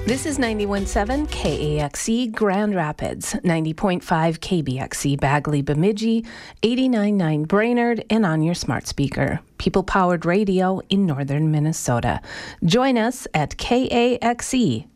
This is 91.7 KAXE Grand Rapids, 90.5 KBXE Bagley Bemidji, 89.9 Brainerd, and on your smart speaker. People-powered radio in northern Minnesota. Join us at kaxe.org.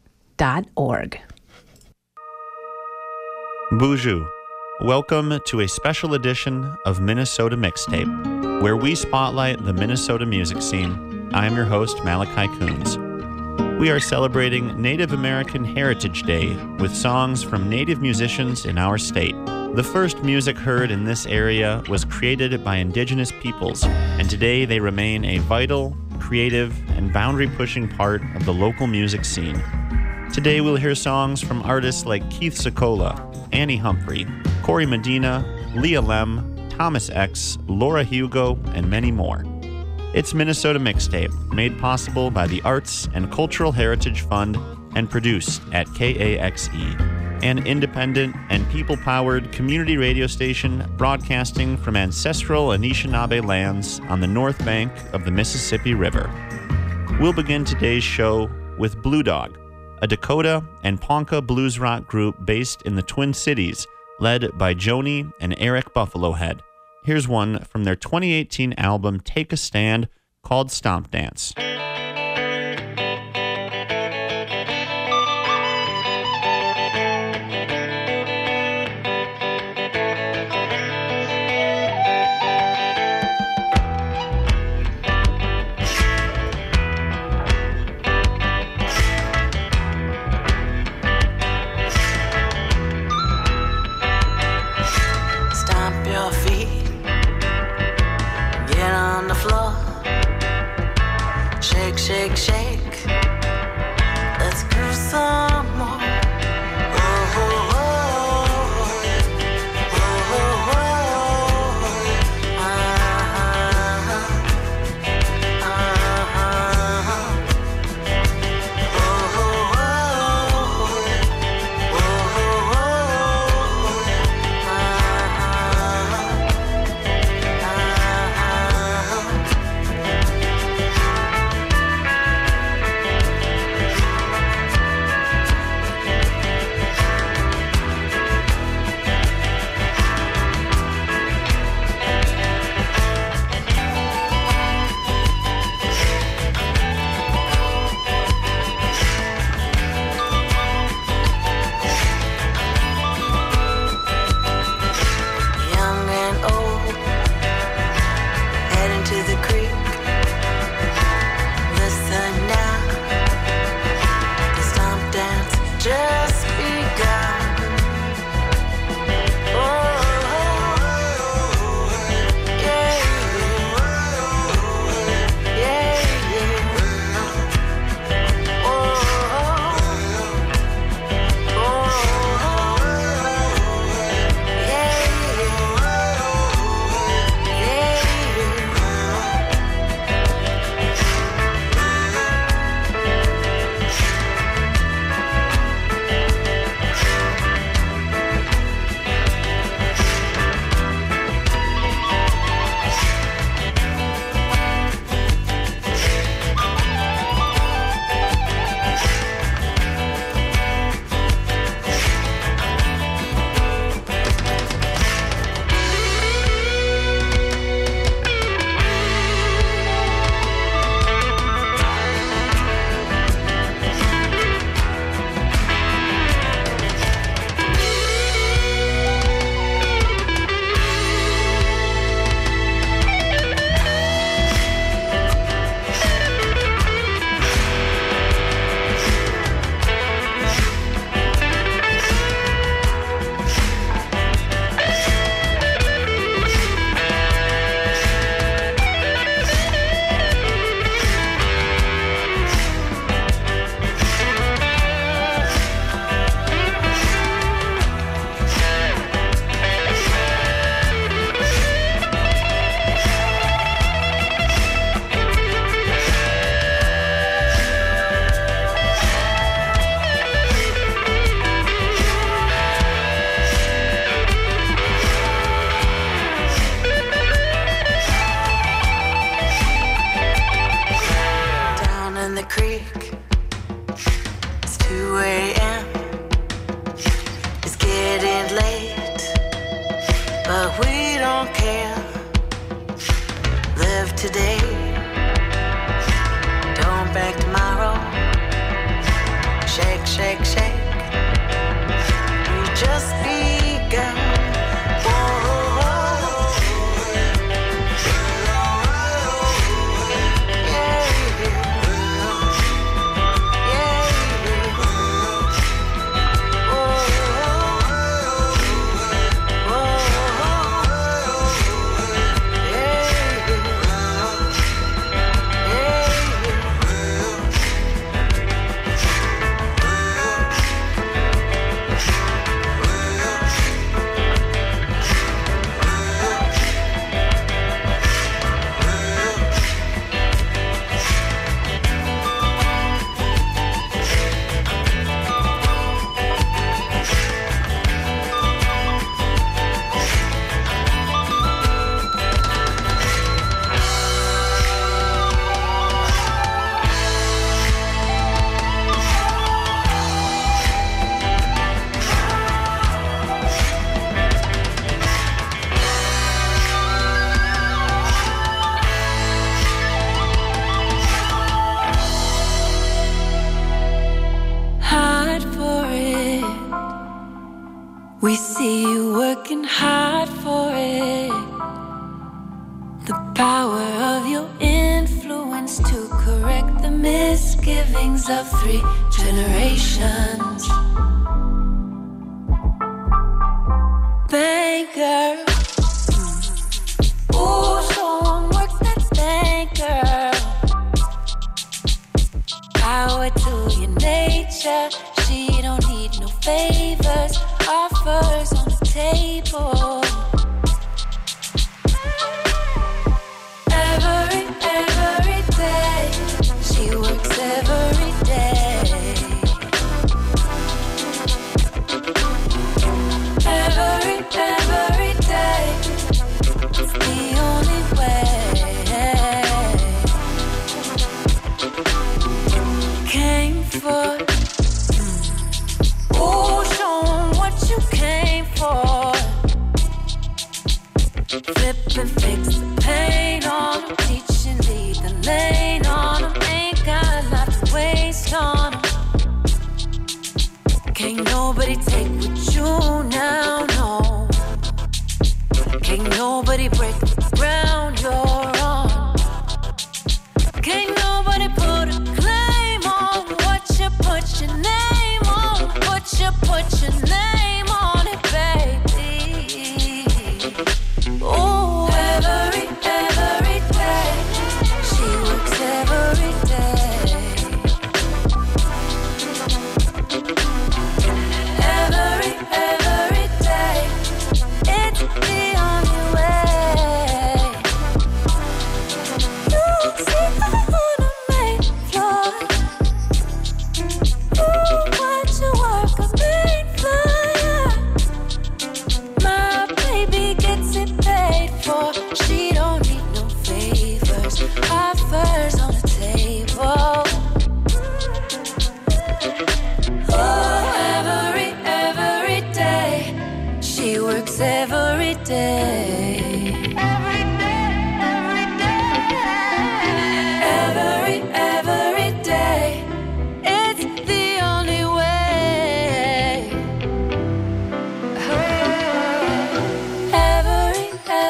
Bonjour. Welcome to a special edition of Minnesota Mixtape, where we spotlight the Minnesota music scene. I am your host, Malachi Coons. We are celebrating Native American Heritage Day with songs from Native musicians in our state. The first music heard in this area was created by Indigenous peoples, and today they remain a vital, creative, and boundary-pushing part of the local music scene. Today we'll hear songs from artists like Keith Secola, Annie Humphrey, Corey Medina, Leah Lem, Thomas X, Laura Hugo, and many more. It's Minnesota Mixtape, made possible by the Arts and Cultural Heritage Fund and produced at KAXE, an independent and people-powered community radio station broadcasting from ancestral Anishinaabe lands on the north bank of the Mississippi River. We'll begin today's show with Blue Dog, a Dakota and Ponca blues rock group based in the Twin Cities, led by Joni and Eric Buffalo Head. Here's one from their 2018 album Take a Stand called Stomp Dance. Shake, shake, let's groove some more. Oh, oh, oh, oh, oh, oh, 2 a.m. It's getting late, but we don't care. Live today, don't bank tomorrow. Shake, shake, shake. You just begun. We see you working hard for it. The power of your influence to correct the misgivings of 3 generations. Banker, ooh, someone work that banker. Power to your nature, she don't need no favors. Offers on the table. Every day, she works every day. Every day, it's the only way. Came for. Ooh, show 'em what you came for. Flip and fix the pain on 'em. Teach and lead the lane on 'em. Ain't got a lot to waste on 'em. Can't nobody take what you now know. Can't nobody break the ground you're on. Can't nobody put a claim on what you put your name on. Put your name on it, baby. Oh, every day, she works every day. Every day, it's the only way. You see, I wanna make floor. Ooh, watch you work a main flyer. My baby gets it paid for. She don't need no favors. Offers on the table. Oh, every day. She works every day. Every day. It's the only way. Every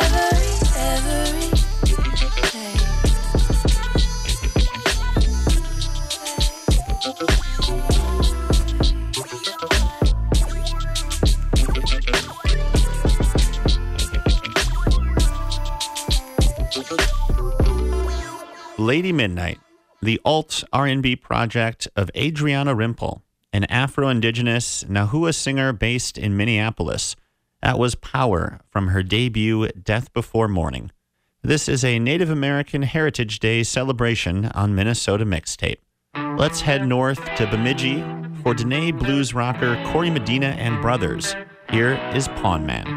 Lady Midnight, the alt R&B project of Adriana Rimple, an Afro-Indigenous Nahua singer based in Minneapolis. That was Power from her debut Death Before Morning. This is a Native American Heritage Day celebration on Minnesota Mixtape. Let's head north to Bemidji for Dene blues rocker Corey Medina and Brothers. Here is Pawn Man.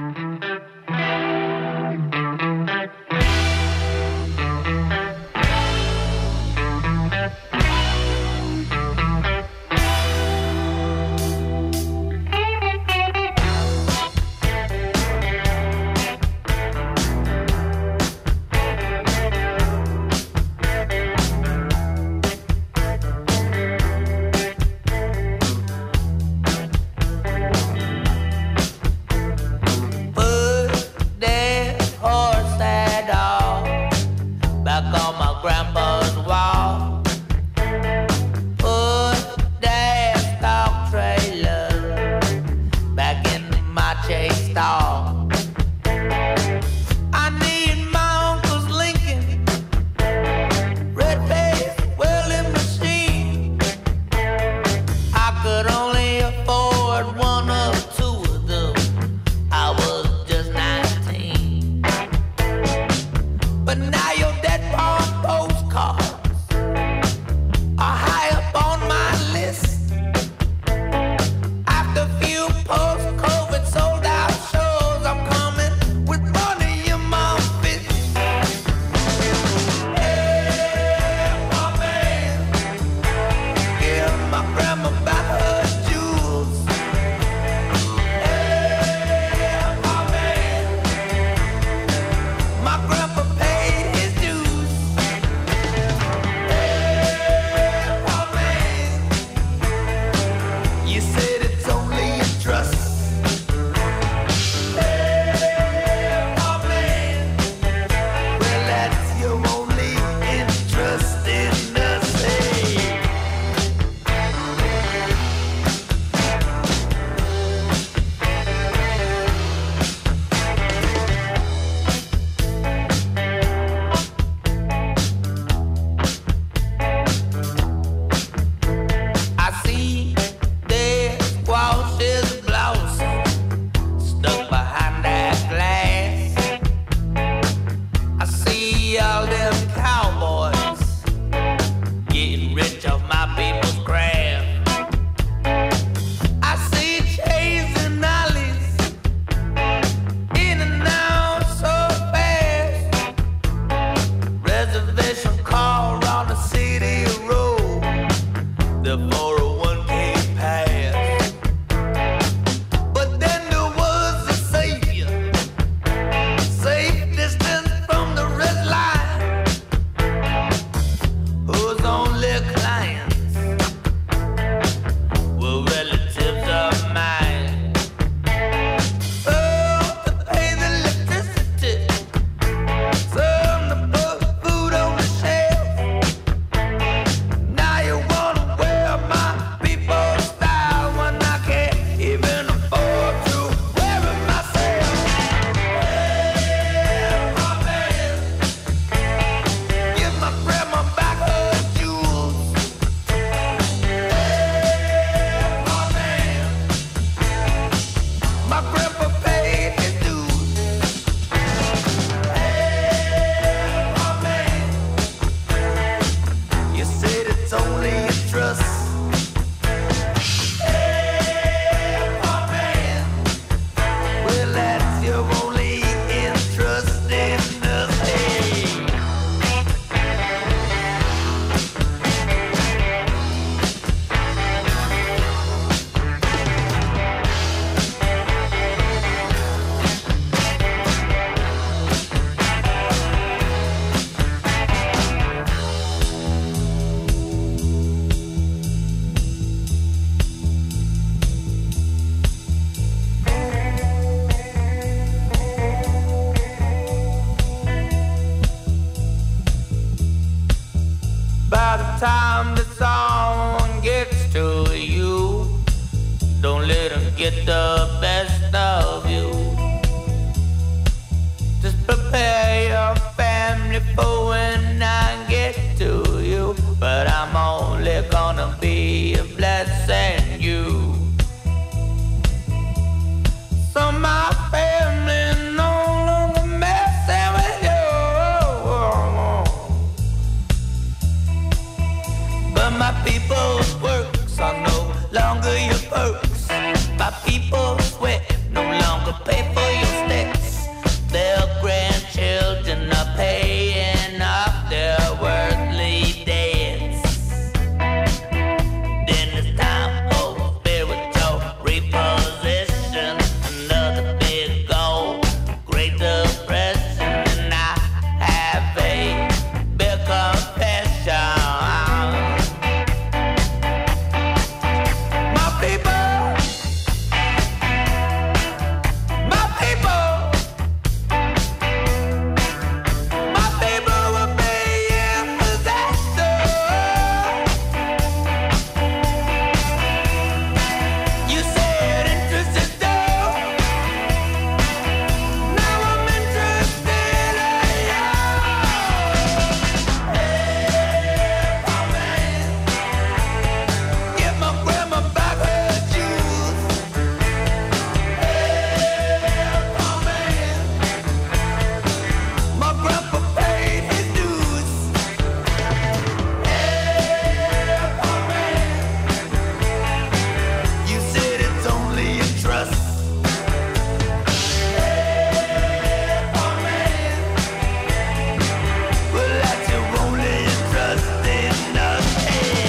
someone gets to you, don't let them get the best of you. Just prepare your family for when I get to you, but I'm only gonna be a blessing you. So my family no longer messing with you, but my people's works are no longer your perks. My people's sweat no longer pay for your steps. Their grandchildren are paying off their worldly debts. Then it's time for spiritual reposition. Another big goal, Great Depression, and I have a big confession. My people, my people, my people will be in possession. You said interested though. Now I'm interested in you. Hey, my man, give my grandma back her juice. Hey, my man, my grandpa paid his dues. Hey, my man, you said it's only a trust. Hey, my man, well that's your only trust in us. Hey.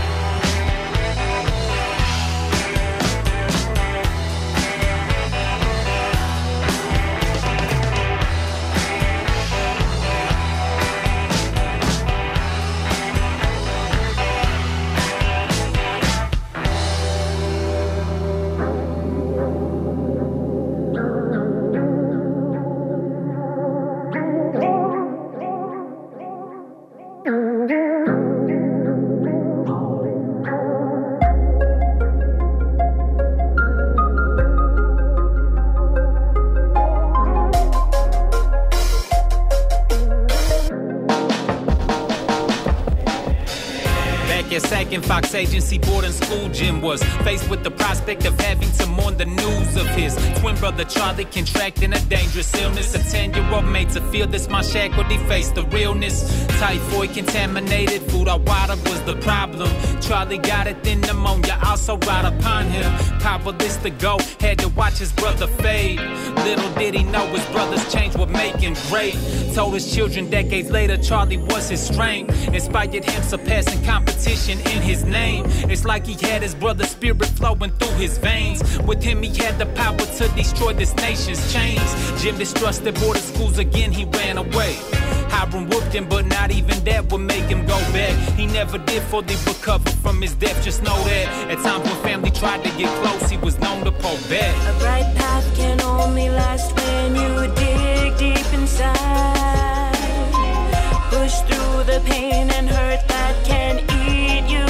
Back at Sac and Fox Agency boarding school, Jim was faced with the prospect of having to mourn the news of his twin brother Charlie contracting a dangerous illness. A 10-year-old made to feel this, my shackled, he faced the realness. Typhoid, contaminated food or water was the problem. Charlie got it, then pneumonia also right upon him. Powerless to go, had to watch his brother fade. Little did he know his brother's change would make him great. Told his children decades later Charlie was his strength. Inspired him surpassing competition in his name. It's like he had his brother's spirit flowing through his veins. With him he had the power to destroy this nation's chains. Jim distrusted border schools again, he ran away. Hiram whooped him, but not even that would make him go back. He never did fully recover from his death, just know that. At times when family tried to get close, he was known to pull back. A bright path can only last when you dig deep inside. Push through the pain and hurt that can eat you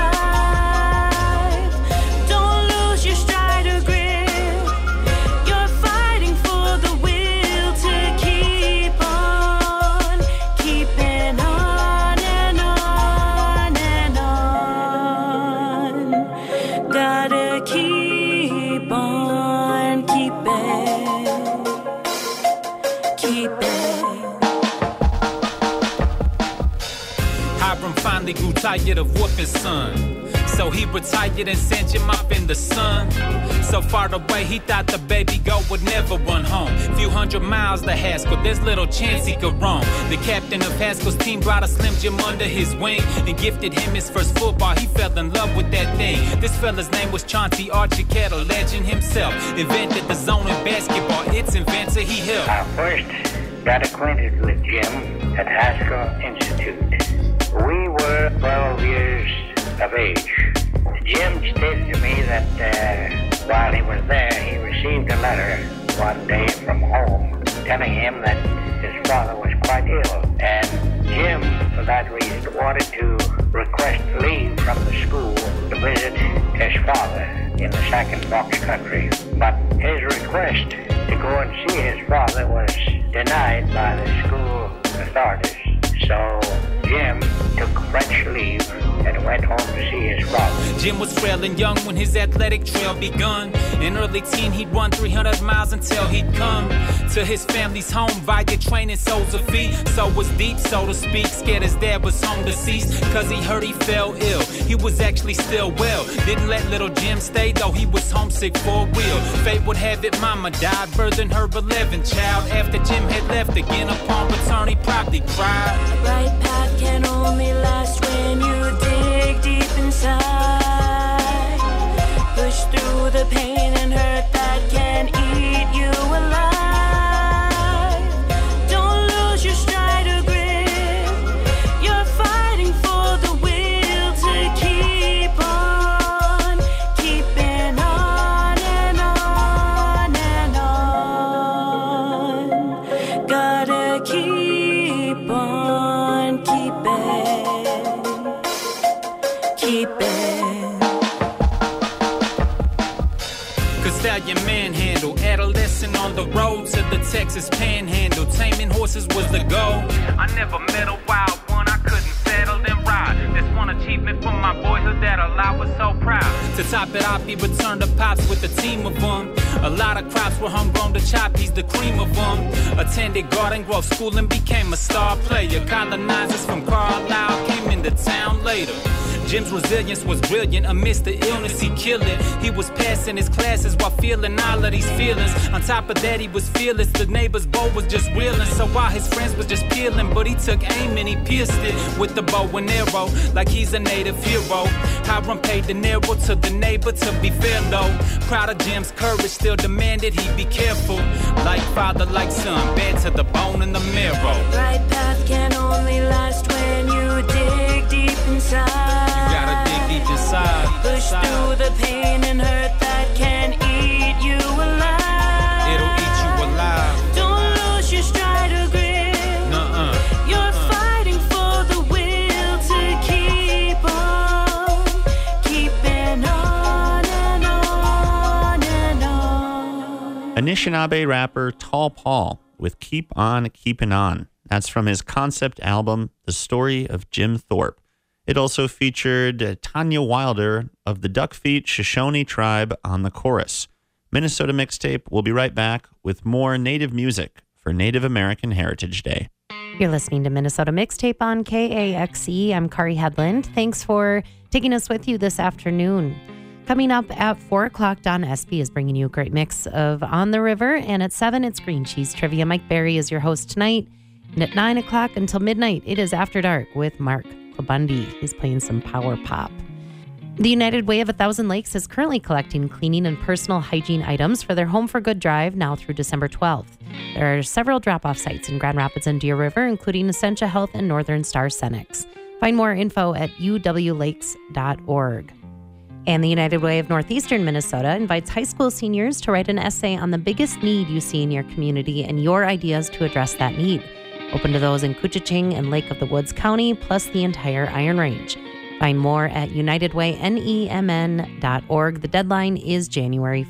alive. Don't lose your stride or grip. You're fighting for the will to keep on, keeping on and on and on. Gotta keep on keeping, keeping. Hiram finally grew tired of whooping son. So he retired and sent him up in the sun. So far away he thought the baby goat would never run home. Few hundred miles to Haskell, there's little chance he could roam. The captain of Haskell's team brought a Slim Jim under his wing and gifted him his first football. He fell in love with that thing. This fella's name was Chauncey Archibald, a legend himself. Invented the zone in basketball, its inventor he helped. I first got acquainted with Jim at Haskell Institute. We were 12 years of age. Jim stated to me that while he was there, he received a letter one day from home telling him that his father was quite ill. And Jim, for that reason, wanted to request leave from the school to visit his father in the Sac and Fox country. But his request to go and see his father was denied by the school authorities. So Jim took French leave and went home to see his father. Jim was frail and young when his athletic trail begun. In early teen, he'd run 300 miles until he'd come to his family's home via training soles of feet. So was deep, so to speak, scared his dad was home deceased, cause he heard he fell ill. He was actually still well. Didn't let little Jim stay, though he was homesick for a wheel. Fate would have it, mama died, birthing her 11th child. After Jim had left again, upon return, he probably cried. A bright path can only last when you dig deep inside. Push through the pain and hurt that can eat you alive. Don't lose your stride or grip. You're fighting for the will to keep on, keeping on and on and on. Gotta keep on keeping. Stallion manhandle, adolescent on the road to the Texas Panhandle. Taming horses was the goal. I never met a wild one I couldn't settle and ride. That's one achievement from my boyhood that I was so proud. To top it off, he returned to Pops with a team of them. A lot of crops were homegrown to chop, he's the cream of them. Attended Garden Grove School and became a star player. Colonizers from Carlisle came into town later. Jim's resilience was brilliant. Amidst the illness, he killed it. He was passing his classes while feeling all of these feelings. On top of that, he was fearless. The neighbor's bow was just reeling. So while his friends was just peeling, but he took aim and he pierced it with the bow and arrow, like he's a native hero. Hiram paid dinero to the neighbor, to be fair though. Proud of Jim's courage, still demanded he be careful. Like father, like son, bad to the bone and the marrow. Right path can only last when you dig deep inside. Gotta dig deep inside. Push through the pain and hurt that can eat you alive. It'll eat you alive. Don't lose your stride or grip. Nuh-uh. You're fighting for the will to keep on, keeping on and on and on. Anishinaabe rapper Tall Paul with Keep On Keepin' On. That's from his concept album, The Story of Jim Thorpe. It also featured Tanya Wilder of the Duckfeet Shoshone tribe on the chorus. Minnesota Mixtape will be right back with more Native music for Native American Heritage Day. You're listening to Minnesota Mixtape on KAXE. I'm Kari Headland. Thanks for taking us with you this afternoon. Coming up at 4 o'clock, Don Espy is bringing you a great mix of On the River. And at 7, it's Green Cheese Trivia. Mike Berry is your host tonight. And at 9 o'clock until midnight, it is After Dark with Mark Bundy. He's playing some power pop. The United Way of 1,000 Lakes is currently collecting cleaning and personal hygiene items for their Home for Good drive now through December 12th. There are several drop-off sites in Grand Rapids and Deer River, including Essentia Health and Northern Star Cenex. Find more info at uwlakes.org. And the United Way of Northeastern Minnesota invites high school seniors to write an essay on the biggest need you see in your community and your ideas to address that need. Open to those in Couchiching and Lake of the Woods County, plus the entire Iron Range. Find more at unitedwaynemn.org. The deadline is January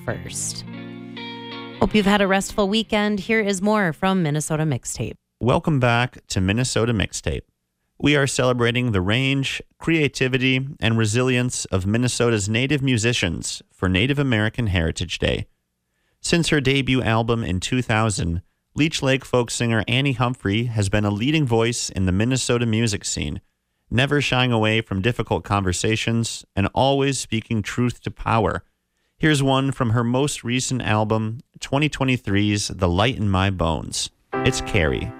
1st. Hope you've had a restful weekend. Here is more from Minnesota Mixtape. Welcome back to Minnesota Mixtape. We are celebrating the range, creativity, and resilience of Minnesota's native musicians for Native American Heritage Day. Since her debut album in 2000, Leech Lake folk singer Annie Humphrey has been a leading voice in the Minnesota music scene, never shying away from difficult conversations and always speaking truth to power. Here's one from her most recent album, 2023's The Light in My Bones. It's Carrie.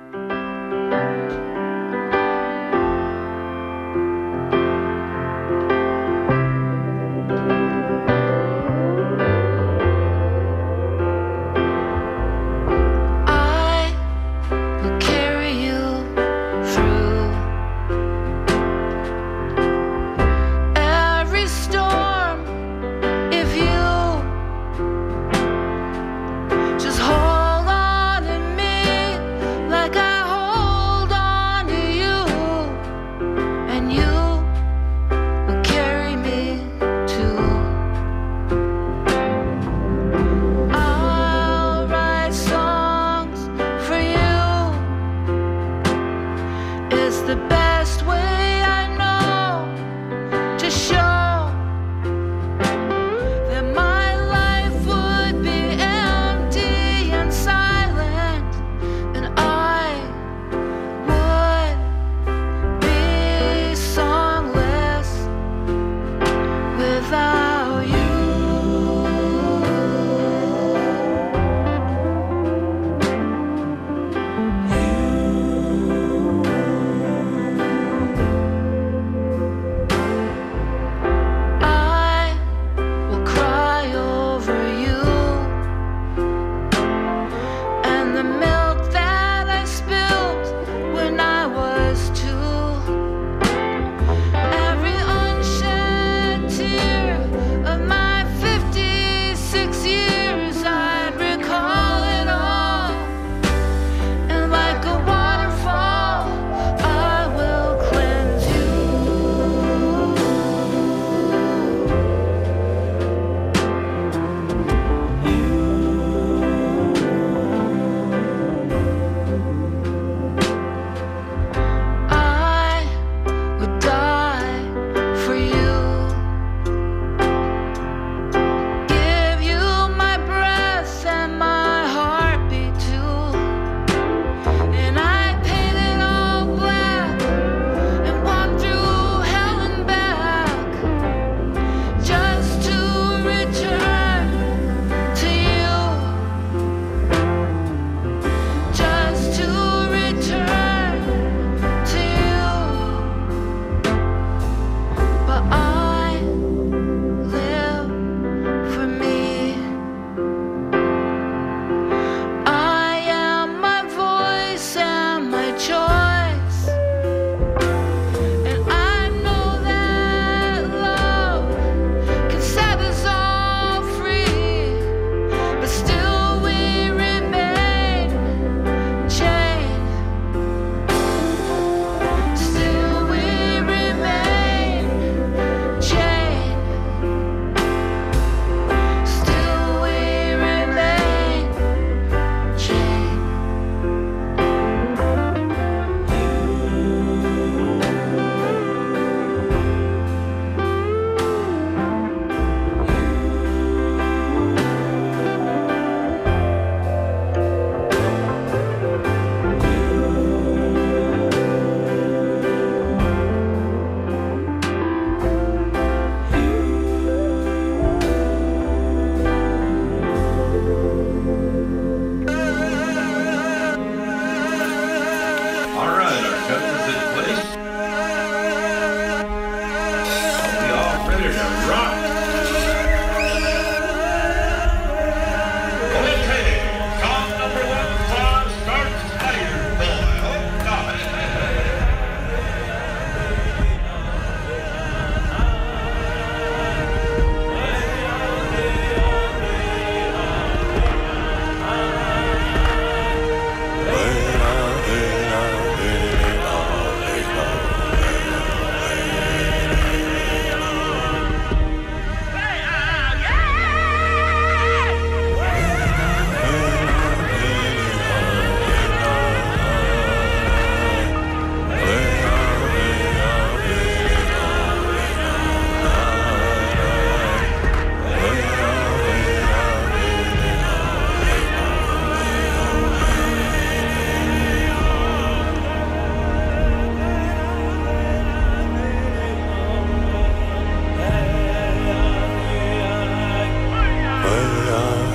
Like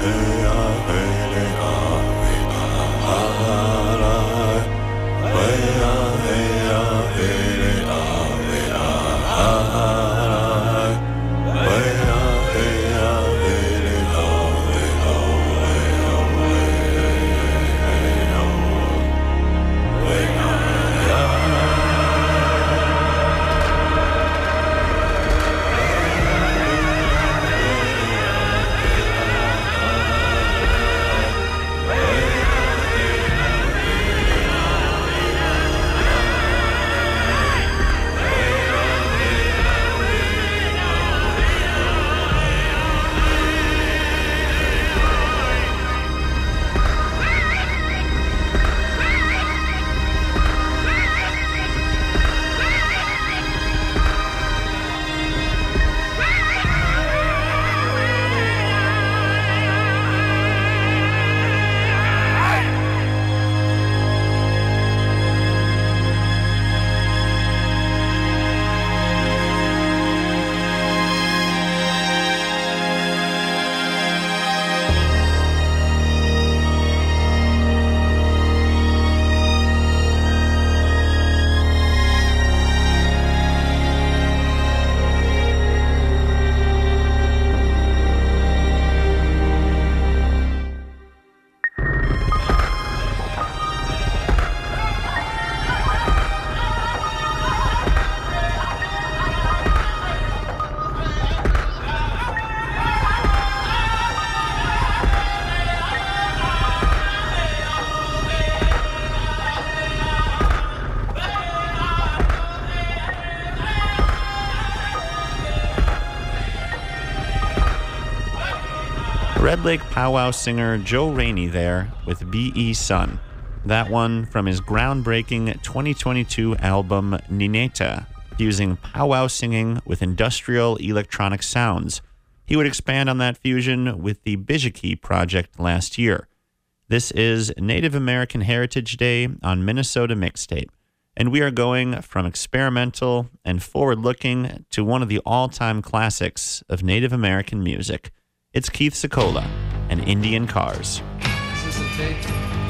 Red Lake powwow singer Joe Rainey there with B.E. Sun. That one from his groundbreaking 2022 album Nineta, fusing powwow singing with industrial electronic sounds. He would expand on that fusion with the Bijiki project last year. This is Native American Heritage Day on Minnesota Mixtape, and we are going from experimental and forward-looking to one of the all-time classics of Native American music. It's Keith Secola and Indian Cars. Is this a tape?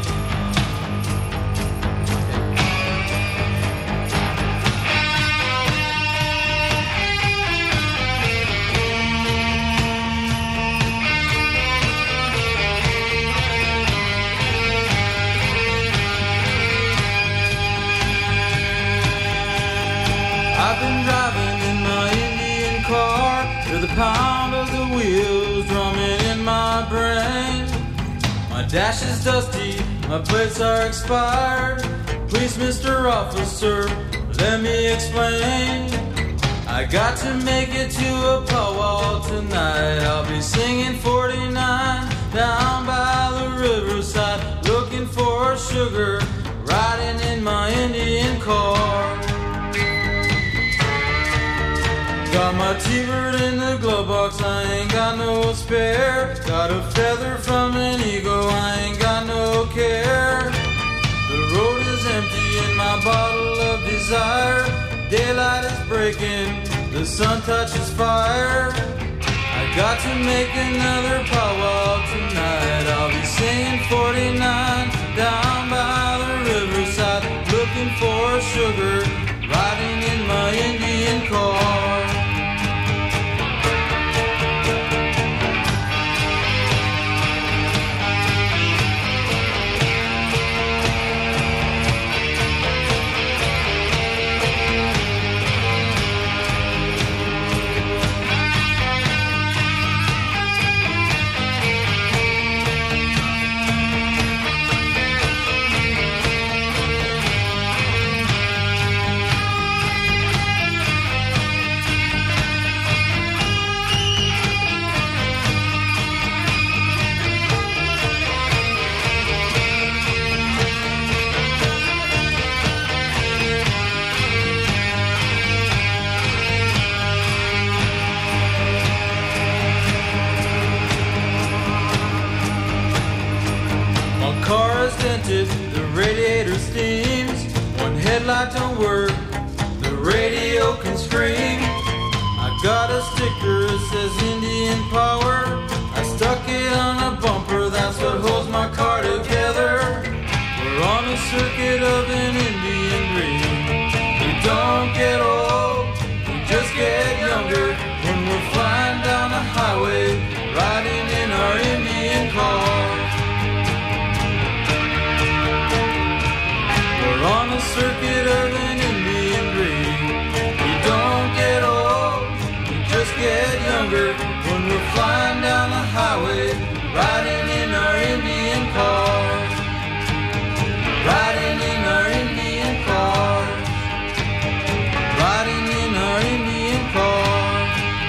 I've been driving in my Indian car with the pound of the wheels drumming in my brain. My dash is dusty, my plates are expired. Please, Mr. Officer, let me explain. I got to make it to a powwow tonight. I'll be singing 49 down by the riverside, looking for sugar, riding in my Indian car. Got my T-bird in the glove box, I ain't got no spare. Got a feather from an eagle, I ain't got no care. The road is empty in my bottle of desire. Daylight is breaking, the sun touches fire. I got to make another powwow tonight. I'll be singing 49 down by the riverside, looking for sugar, riding in my Indian car. The radiator steams, one headlight don't work, the radio can scream. I got a sticker that says Indian Power, I stuck it on a bumper younger when we're flying down the highway, riding in our Indian cars, riding in our Indian cars, riding in our Indian cars.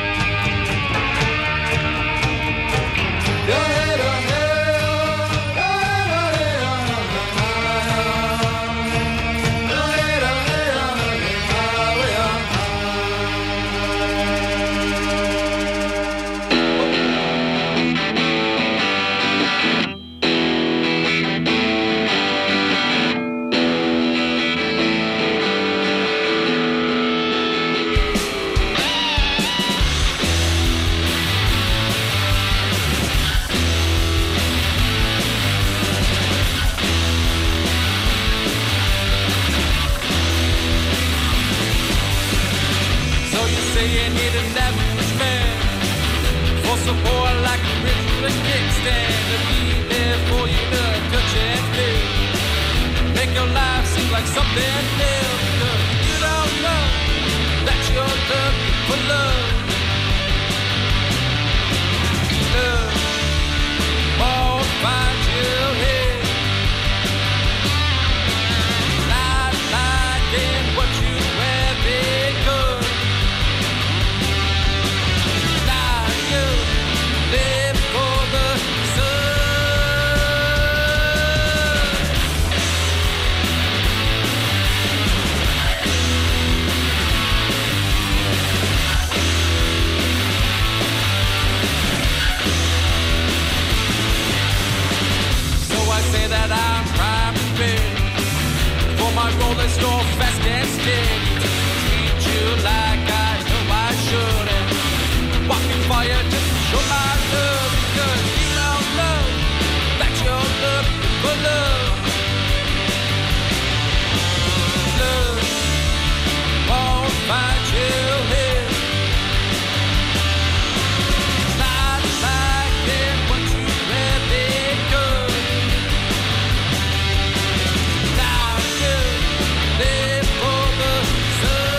Support like a ritual kickstand to be there for you to touch and feel. Make your life seem like something new because you don't know that you're looking for love. Love won't find you here. Not liking what you have become. Live for the sun. So I say that I'm prime prepared for my role as your fast and steady. Treat you like I know I should, and walking fire just to show my love, because you don't know that you're looking for love. Love won't find you here. Not liking what you have become. Now you live for the sun.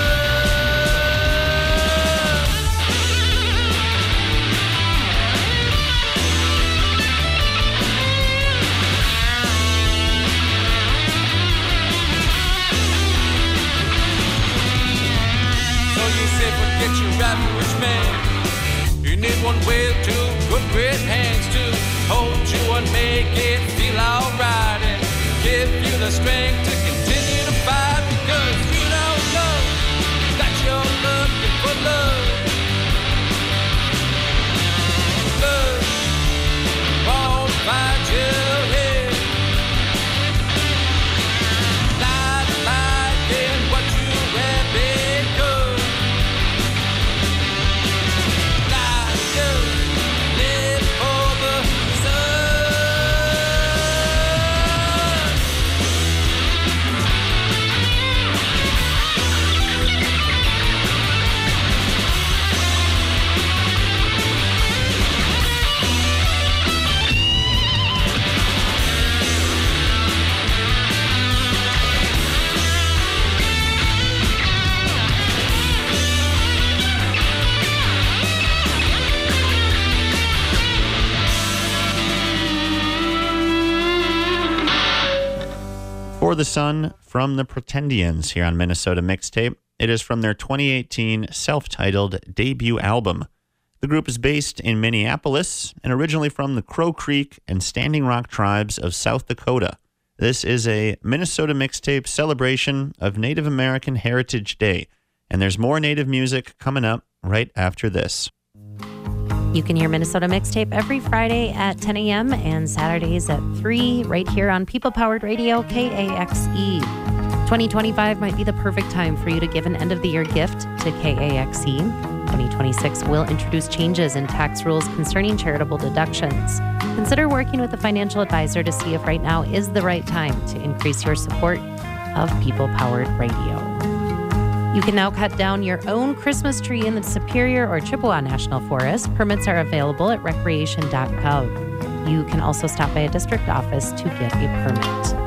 Forget your average man. You need one with two good great hands to hold you and make it feel alright and give you the strength to continue to fight, because you don't know that you're looking for love. Love won't find you here. Not liking what you have become. Live for the sun. For the Sun from the Pretendians here on Minnesota Mixtape. It is from their 2018 self-titled debut album. The group is based in Minneapolis and originally from the Crow Creek and Standing Rock tribes of South Dakota. This is a Minnesota Mixtape celebration of Native American Heritage Day, and there's more Native music coming up right after this. You can hear Minnesota Mixtape every Friday at 10 a.m. and Saturdays at 3 right here on People-Powered Radio, KAXE. 2025 might be the perfect time for you to give an end-of-the-year gift to KAXE. 2026 will introduce changes in tax rules concerning charitable deductions. Consider working with a financial advisor to see if right now is the right time to increase your support of People-Powered Radio. You can now cut down your own Christmas tree in the Superior or Chippewa National Forest. Permits are available at recreation.gov. You can also stop by a district office to get a permit.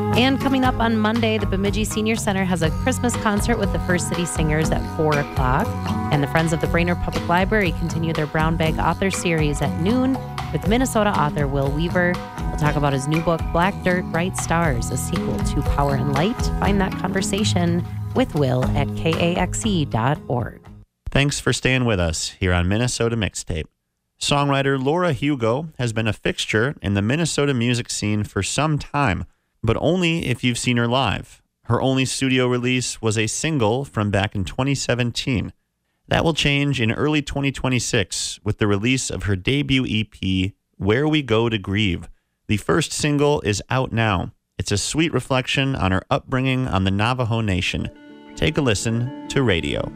And coming up on Monday, the Bemidji Senior Center has a Christmas concert with the First City Singers at 4 o'clock. And the Friends of the Brainerd Public Library continue their Brown Bag Author Series at noon with Minnesota author Will Weaver. We'll talk about his new book, Black Dirt, Bright Stars, a sequel to Power and Light. Find that conversation with Will at kaxe.org. Thanks for staying with us here on Minnesota Mixtape. Songwriter Laura Hugo has been a fixture in the Minnesota music scene for some time, but only if you've seen her live. Her only studio release was a single from back in 2017. That will change in early 2026 with the release of her debut EP, Where We Go to Grieve. The first single is out now. It's a sweet reflection on her upbringing on the Navajo Nation. Take a listen to Radio.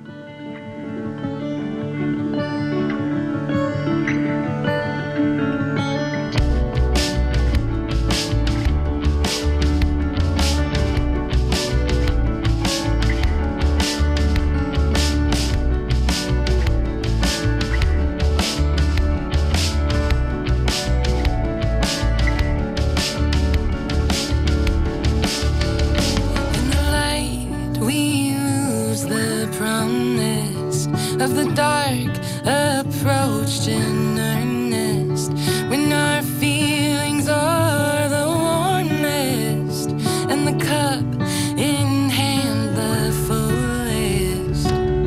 Of the dark approached in earnest, when our feelings are the warmest, and the cup in hand the fullest.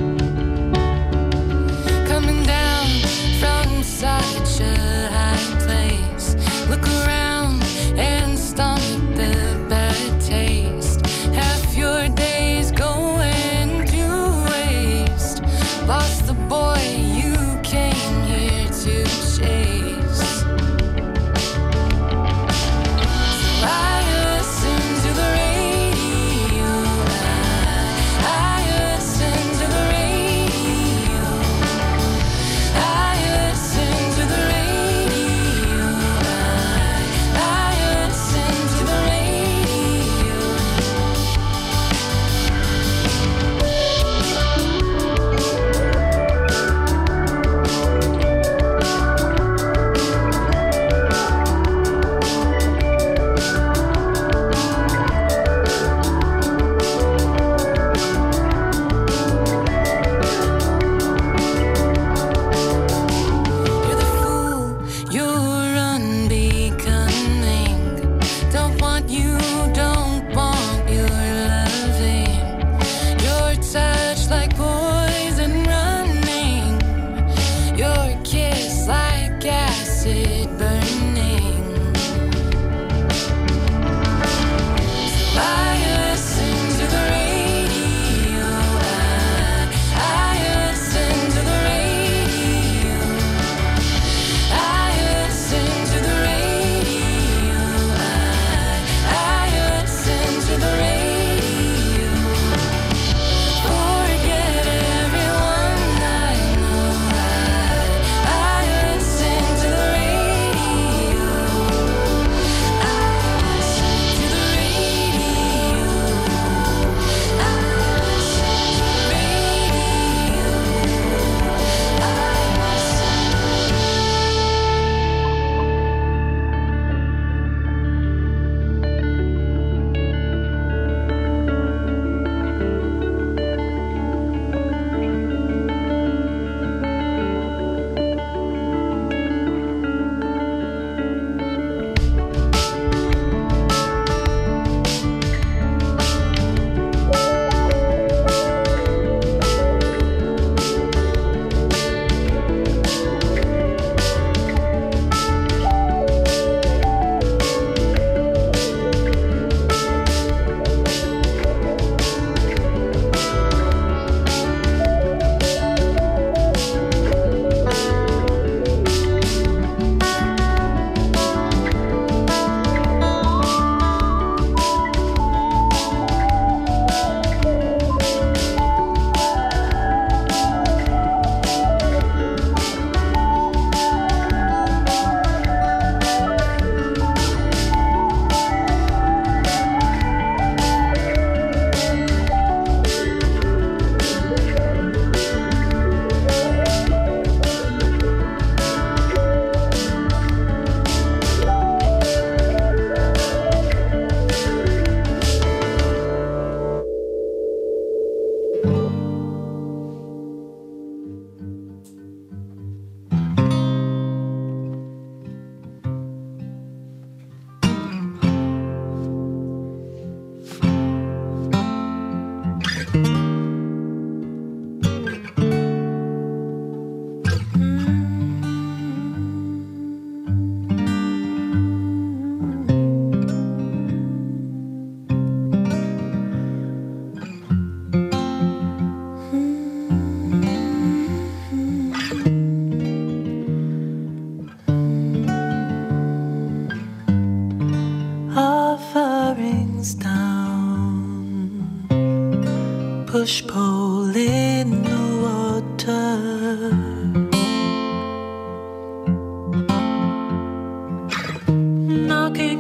Coming down from such a high place, look around and stomach the bad taste. Half your days going to waste. Lost the boy you came here to chase.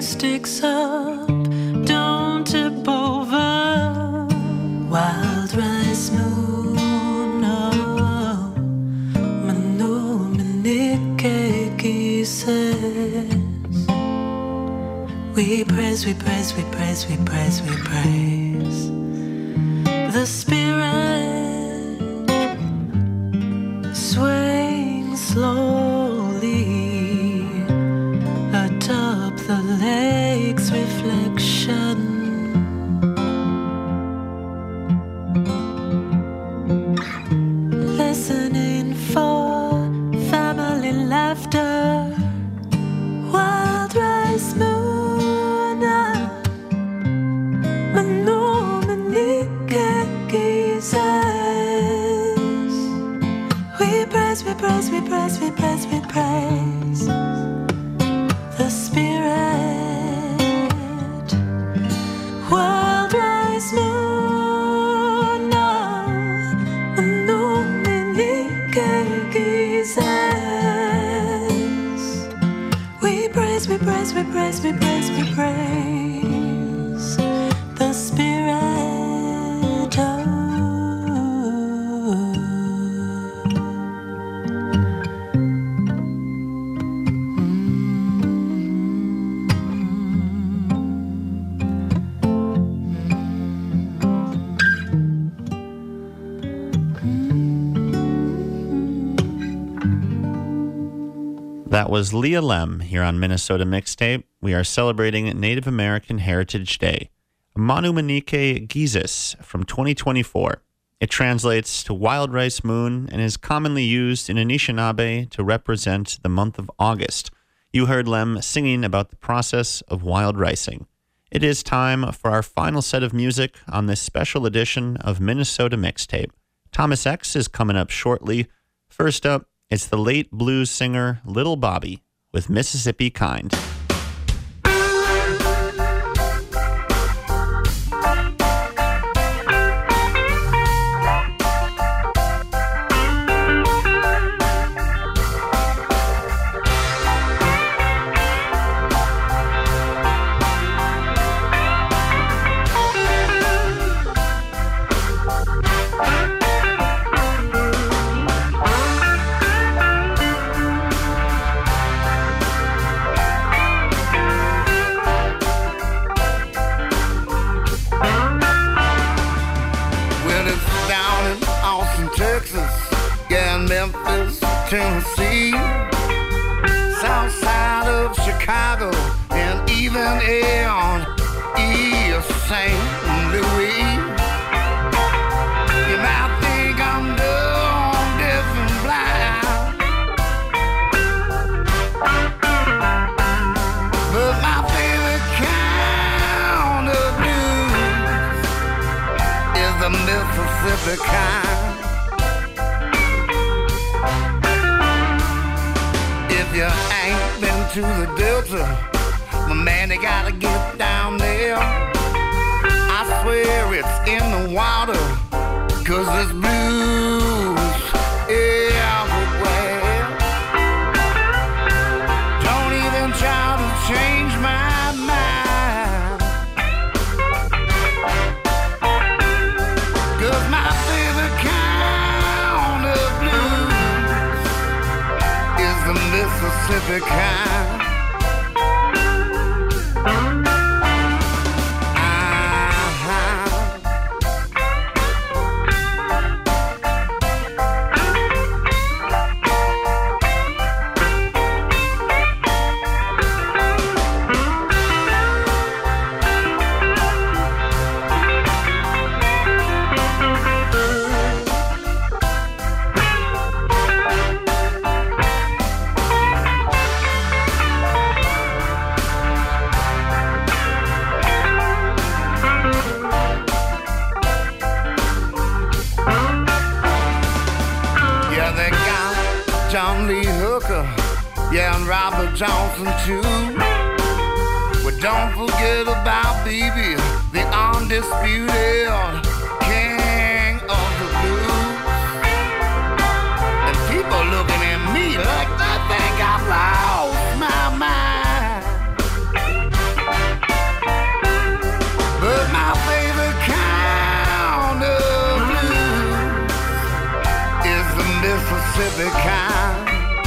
sticks up, don't tip over. Wild rice moon, oh, Manu Minike says. We praise, we praise, we praise, we praise, we praise the Spirit swaying slowly atop the lake's reflection. Listening for family laughter. Wild rice moon, Manu Minike Jesus. We praise, we praise, we praise, we praise, we praise the Spirit. Wild rice moon, Manu Minike Jesus. We praise, we praise, we praise, we praise, we praise the Spirit. That was Leah Lem here on Minnesota Mixtape. We are celebrating Native American Heritage Day. Manu Minike Gizis from 2024. It translates to Wild Rice Moon and is commonly used in Anishinaabe to represent the month of August. You heard Lem singing about the process of wild ricing. It is time for our final set of music on this special edition of Minnesota Mixtape. Thomas X is coming up shortly. First up, it's the late blues singer Little Bobby with Mississippi Kind. Tennessee, south side of Chicago, and even on East St. Louis. You might think I'm dumb, deaf, and blind, but my favorite kind of blues is the Mississippi kind. If you ain't been to the Delta, my man, you gotta get down there. I swear it's in the water, 'cause there's blues everywhere. Don't even try to change my mind, 'cause my favorite kind of blues is the Mississippi kind. Yeah, and Robert Johnson too. But don't forget about BB, the undisputed king of the blues. And people looking at me like they think I've lost my mind. every kind.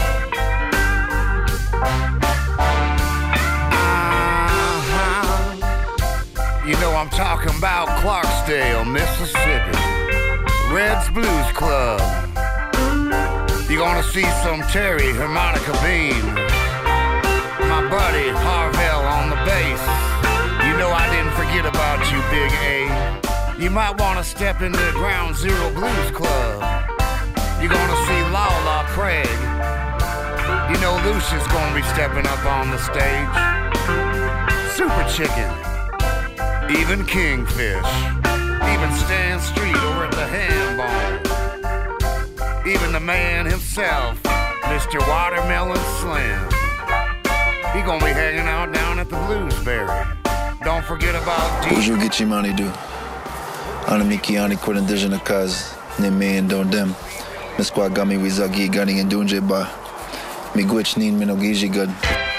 You know I'm talking about Clarksdale, Mississippi. Red's Blues Club. You're gonna see some Terry harmonica beam. My buddy Harvell on the bass. You know I didn't forget about you, Big A. You might wanna step into Ground Zero Blues Club. You're gonna see Lala Craig. You know Lucia's gonna be stepping up on the stage. Super Chicken. Even Kingfish. Even Stan Street over at the Ham Bone. Even the man himself, Mr. Watermelon Slim. He gonna be hanging out down at the Bluesberry. Don't forget about D. Bonjour Gitchimani do. Anamiki ani kwenendesha na kazi. Ne me and don dem. Miskwa gami wizagi gani and dunje ba. Migwich nin minogiji good.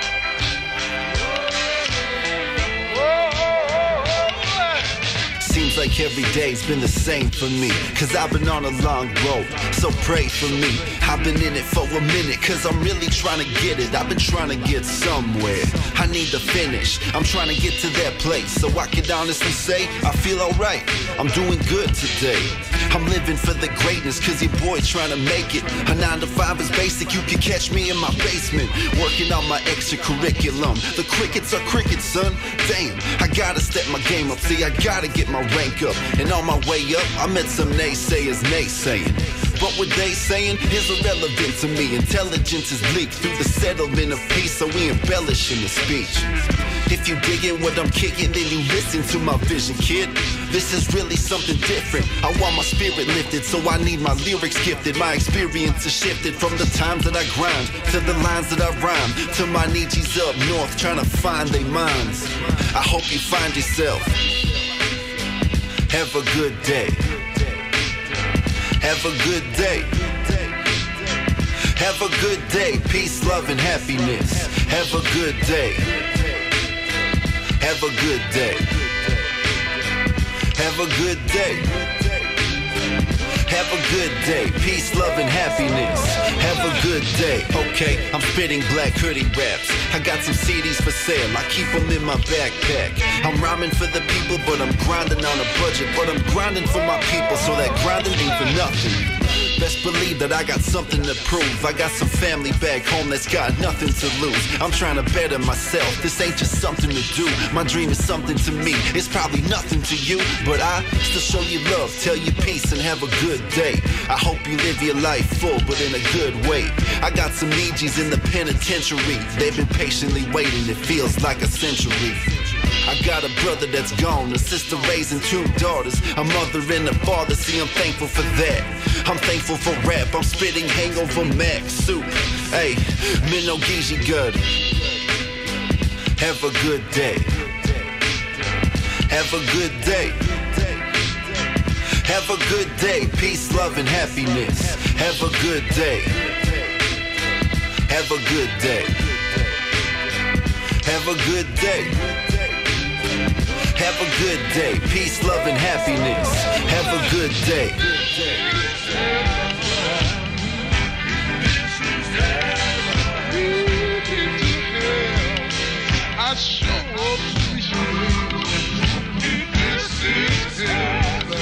Seems like every day's been the same for me, cause I've been on a long road, so pray for me. I've been in it for a minute, cause I'm really trying to get it. I've been trying to get somewhere, I need to finish. I'm trying to get to that place, so I can honestly say I feel alright, I'm doing good today. I'm living for the greatness, cause your boy trying to make it. A 9 to 5 is basic, you can catch me in my basement, working on my extracurriculum. The crickets are crickets, son, damn, I gotta step my game up. See, I gotta get my rank up, and on my way up, I met some naysayers naysaying. But what they saying is irrelevant to me. Intelligence is leaked through the settlement of peace, so we embellish in the speech. If you digging what I'm kicking, then you listen to my vision, kid. This is really something different. I want my spirit lifted, so I need my lyrics gifted. My experience is shifted from the times that I grind to the lines that I rhyme, to my Nietzsche's up north trying to find their minds. I hope you find yourself. Have a good day. Have a good day. Have a good day. Peace, love, and happiness. Have a good day. Have a good day. Have a good day. Have a good day. Peace, love, and happiness. Have a good day. Okay, I'm spitting black hoodie raps. I got some CDs for sale. I keep them in my backpack. I'm rhyming for the people, but I'm grinding on a budget. But I'm grinding for my people, so that grinding ain't for nothing. Best believe that I got something to prove. I got some family back home that's got nothing to lose. I'm trying to better myself. This ain't just something to do. My dream is something to me. It's probably nothing to you, but I still show you love, tell you peace, and have a good day. I hope you live your life full, but in a good way. I got some Ouija's in the penitentiary. They've been patiently waiting. It feels like a century. I got a brother that's gone, a sister raising 2 daughters, a mother and a father, see I'm thankful for that. I'm thankful for rap, I'm spitting hangover Mac soup. Hey, Minogiji good. Have a good day. Have a good day. Have a good day, peace, love, and happiness. Have a good day. Have a good day. Have a good day. Have a good day, peace, love, and happiness. Have a good day. I show up to you. This is heaven.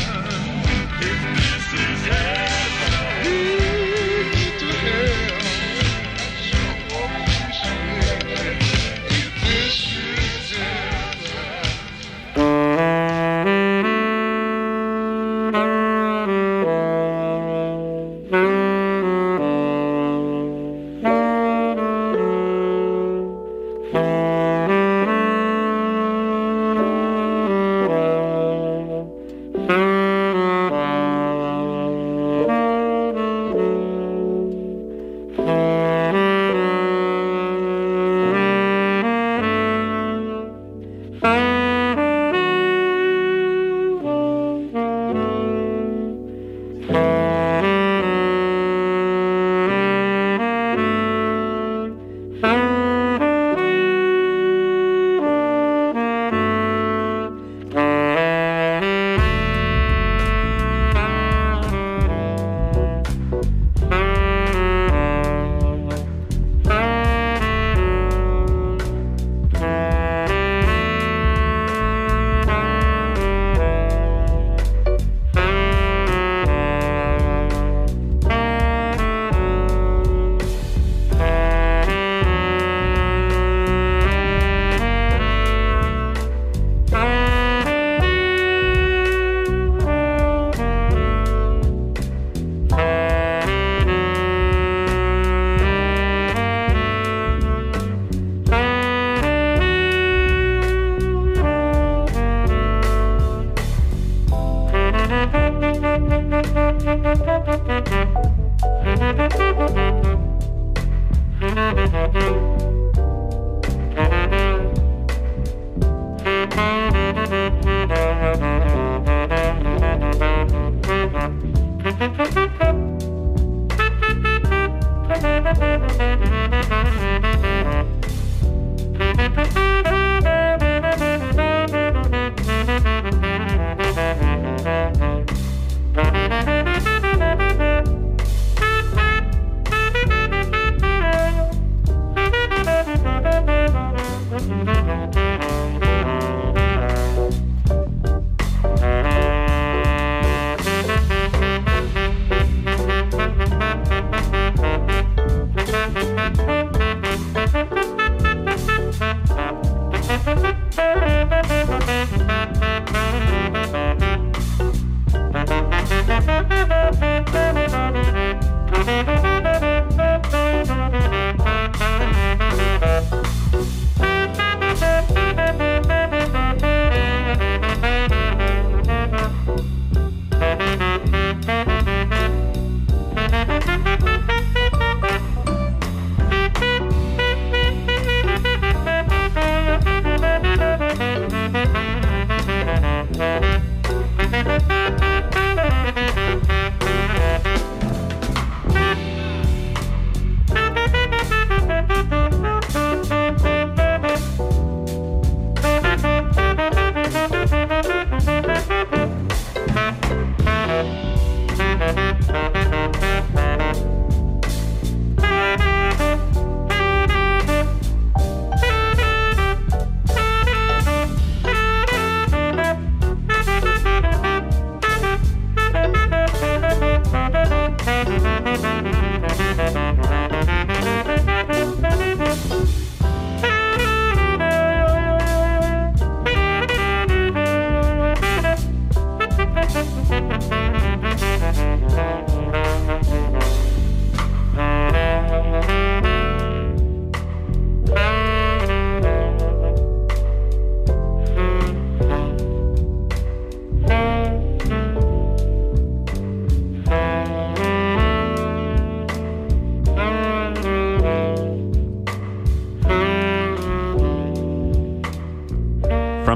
This is heaven. To hell. I show up to you. This is heaven.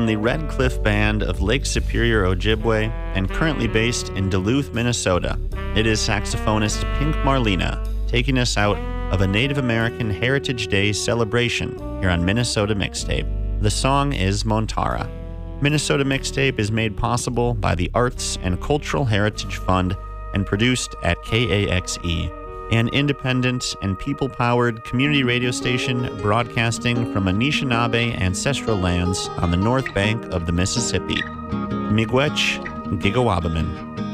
the Red Cliff Band of Lake Superior, Ojibwe, and currently based in Duluth, Minnesota. It is saxophonist Pink Marlena taking us out of a Native American Heritage Day celebration here on Minnesota Mixtape. The song is Montara. Minnesota Mixtape is made possible by the Arts and Cultural Heritage Fund and produced at KAXE, an independent and people-powered community radio station broadcasting from Anishinaabe ancestral lands on the north bank of the Mississippi. Miigwech Gigawabamin.